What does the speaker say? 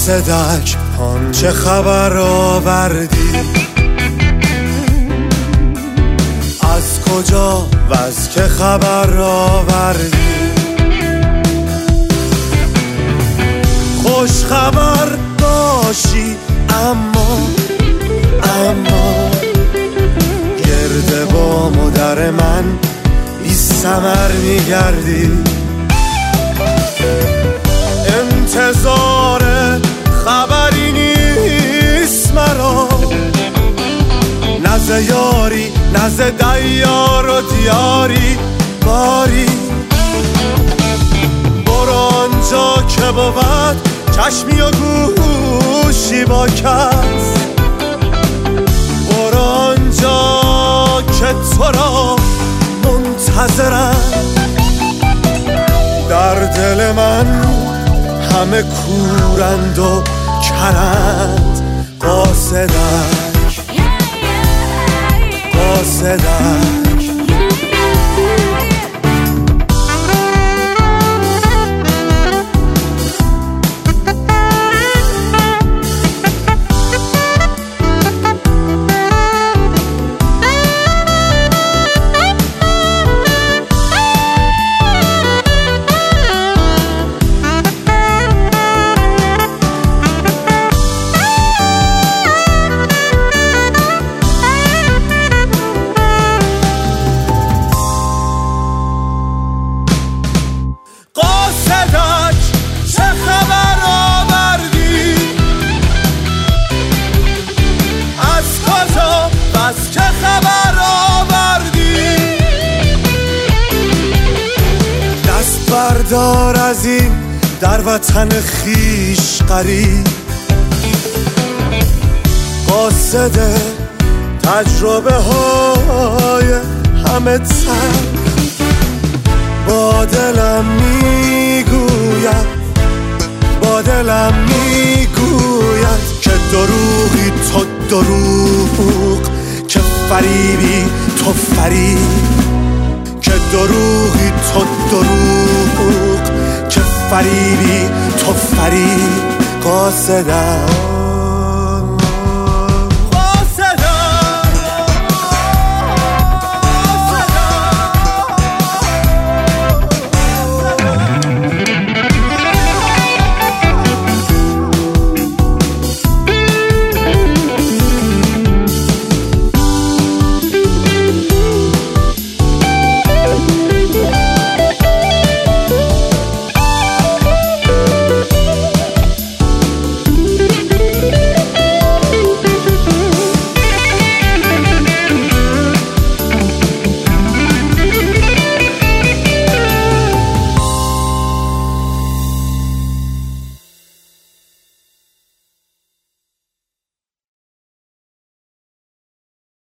قاصدک چه خبر آوردی؟ از کجا و از که خبر آوردی؟ خوش خبر باشی اما گرد بام و در من بی ثمر میگردی. انتظار خبری نیست مرا، نز یاری نز دیار و دیاری باری. برو آنجا که بود چشمی و گوشی با کس، برو آنجا که تو را منتظرم. در دل من همه کورند و کرند، قاصدک قاصدک. چه خبر آوردی؟ از کجا و از که خبر آوردی؟ دست بردار از این در وطن خیش غریب، قاصد تجربه های همه تن. با دلم میگوید، با دلم میگوید که دروغی تو دروغ، که فریبی تو فریب، که دروغی تو دروغ، که فریبی تو فریب. قاصدک